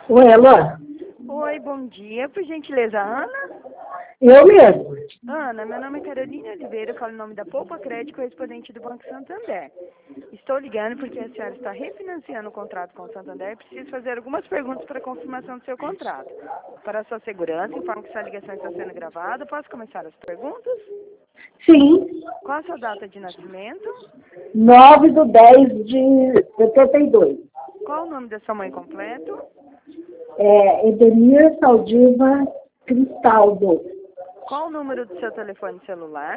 Oi, Alô? Oi, bom dia. Por gentileza, Ana? Eu mesmo. Ana, meu nome é Carolina Oliveira, eu falo em nome da Poupa Crédito, correspondente do Banco Santander. Estou ligando porque a senhora está refinanciando o contrato com o Santander e preciso fazer algumas perguntas para confirmação do seu contrato. Para a sua segurança, informo que sua ligação está sendo gravada. Posso começar as perguntas? Sim, Qual a sua data de nascimento? 9/10/72. Qual o nome da sua mãe completo? Edemir Saldiva Cristaldo. Qual o número do seu telefone celular?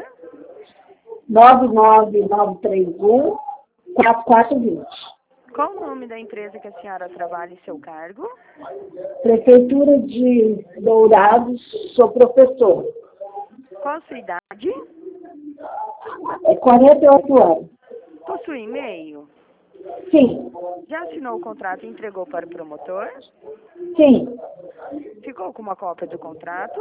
99931-4420. Qual o nome da empresa que a senhora trabalha e seu cargo? Prefeitura de Dourados, sou professor. Qual a sua idade? 48 anos. Possui e-mail? Sim, Já assinou o contrato e entregou para o promotor? sim, Ficou com uma cópia do contrato?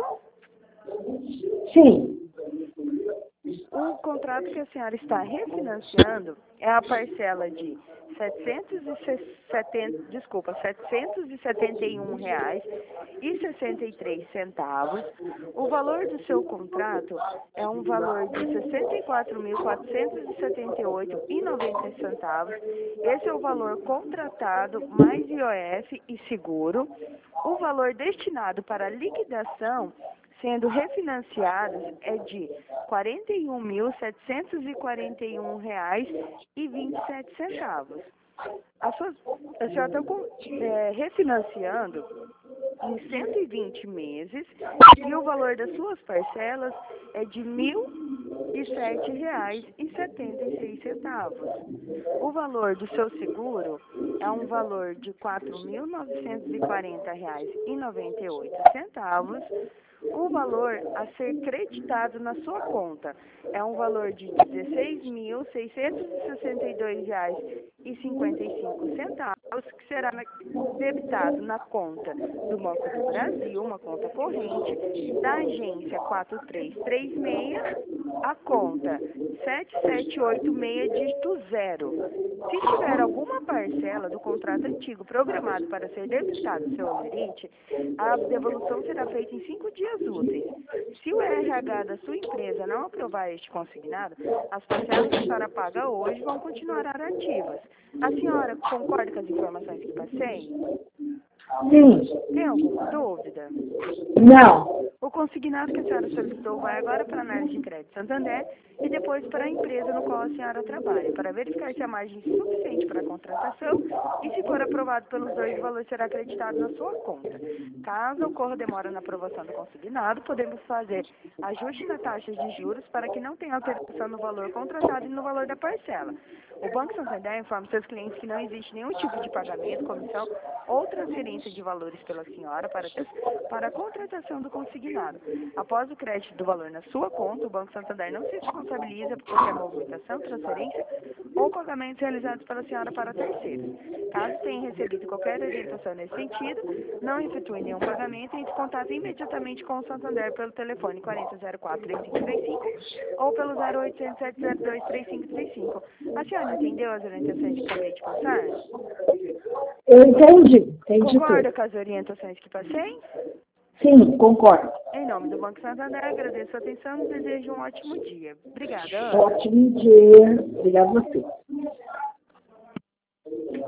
sim. O contrato que a senhora está refinanciando é a parcela de R$ 771,63. O valor do seu contrato é um valor de R$ 64.478,90. Esse é o valor contratado mais IOF e seguro. O valor destinado para liquidação sendo refinanciados é de R$ 41.741,27. A senhora está refinanciando em 120 meses e o valor das suas parcelas é de R$ 1.007,76. O valor do seu seguro é um valor de R$ 4.940,98. O valor a ser creditado na sua conta é um valor de R$ 16.662,55, que será debitado na conta do Banco do Brasil, uma conta corrente, da agência 4336, a conta 7786, dígito 0. Se tiver alguma parcela do contrato antigo programado para ser debitado no seu holerite, a devolução será feita em 5 dias úteis. Se o RH da sua empresa não aprovar este consignado, as parcelas que a senhora paga hoje vão continuar ativas. A senhora concorda com as informações que passei? Sim. Tem alguma dúvida? Não. O consignado que a senhora solicitou vai agora para a análise de crédito Santander e depois para a empresa no qual a senhora trabalha, para verificar se há margem suficiente para a contratação e, se for aprovado pelos dois, o valor será acreditado na sua conta. Caso ocorra demora na aprovação do consignado, podemos fazer ajuste na taxa de juros para que não tenha alteração no valor contratado e no valor da parcela. O Banco Santander informa seus clientes que não existe nenhum tipo de pagamento, comissão ou transferência de valores pela senhora para a contratação do consignado. Após o crédito do valor na sua conta, o Banco Santander não se responsabiliza por qualquer movimentação, transferência ou pagamentos realizados pela senhora para terceiros. Caso tenha recebido qualquer orientação nesse sentido, não efetue nenhum pagamento e entre em contato imediatamente com o Santander pelo telefone 4004-3535 ou pelo 0800-702-3535. A senhora entendeu as orientações que acabei de passar? Eu entendi Concorda tudo. com as orientações que passei? Sim, concordo. Em nome do Banco Santander, agradeço a atenção e desejo um ótimo dia. Obrigada, Ana. Ótimo dia. Obrigada a você.